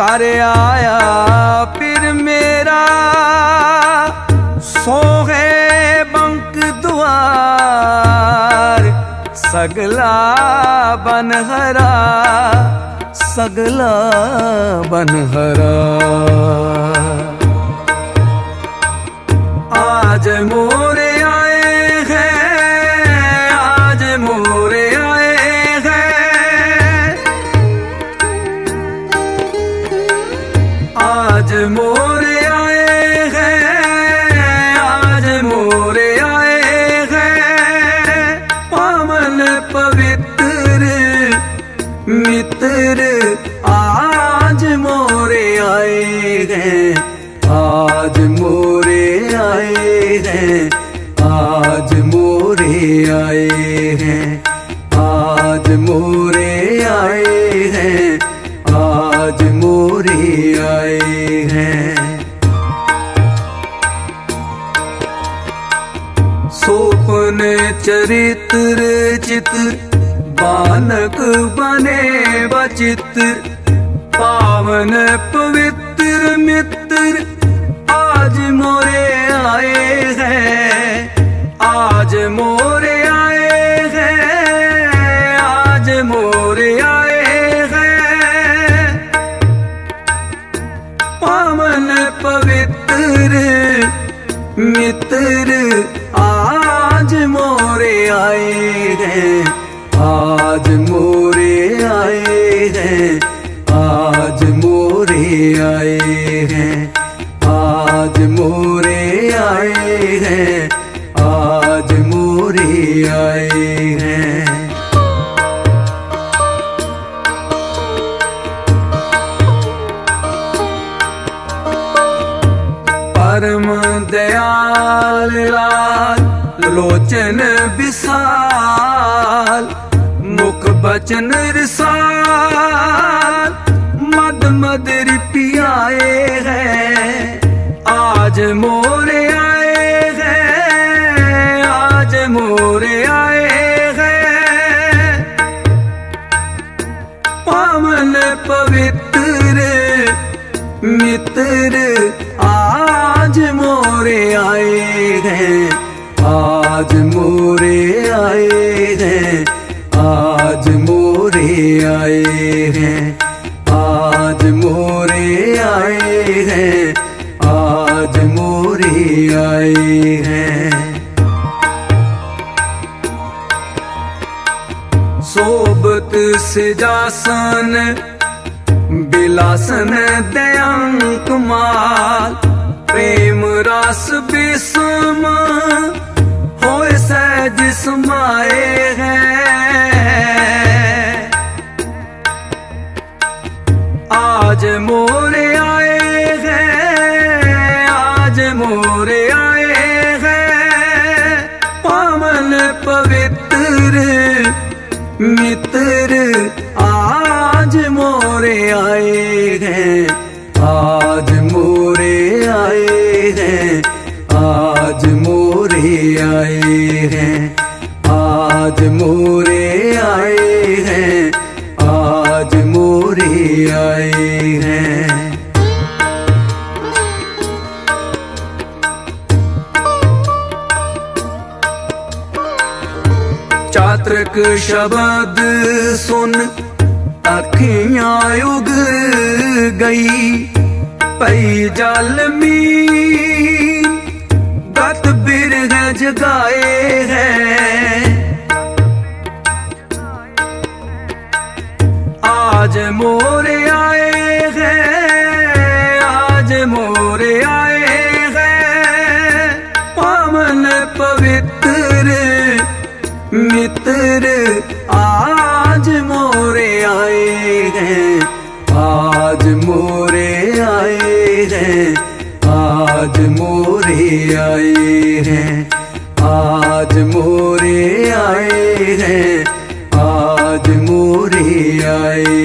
कर आया फिर मेरा सोहे बंक द्वार सगला बनहरा सगला बनहरा। आज मोरे आए हैं आज मोरे आए हैं आज मोरे आए हैं आज मोरे आए हैं पावन पवित्र मित्र आज मोरे आए हैं आज मोरे आए हैं आज मोरे आए हैं आज मोरे आए हैं आज मोरे आए हैं। सोपन चरित्र चित्र बालक बने बचित्र पावन पवित्र मित्र आज मोरे आए हैं आज मोरे आए हैं आज मोरे आए हैं पावन पवित्र मित्र आज मोरे आए हैं आज मोरे आए हैं आज मोरे आए हैं आज मोरे आए हैं आज मोरे आए हैं। परम दयाल लाल लोचन विशाल मुख बचन रिसाल मद मदर पियाए हैं आज मोरे आए हैं आज मोरे आए हैं पावन पवित्र मित्र आज मोरे आए हैं आज मोरे आए हैं आज मोरे आए हैं आज मोरे आए हैं आज मोरे आए हैं। सोबत सिजासन बिलासन दयांक माल प्रेम रास विषम होए सहज समाए हैं आज मोरे आए हैं आज मोरे आए हैं पावन पवित्र मित्र आज मोरे आए हैं आज मोरे आए हैं आज मोरे आए हैं आज मोरे आए हैं आज मोरे आए हैं। चातक शब्द सुन अखियां उगर गई पई जल मीन गत बिरह जगाए हैं आज मोरे आए हैं आज मोरे आए हैं पावन पवित्र मित्र आज मोरे आए हैं आज मोरे आए हैं आज मोरे आए हैं आज मोरे आए हैं आज मोरे आए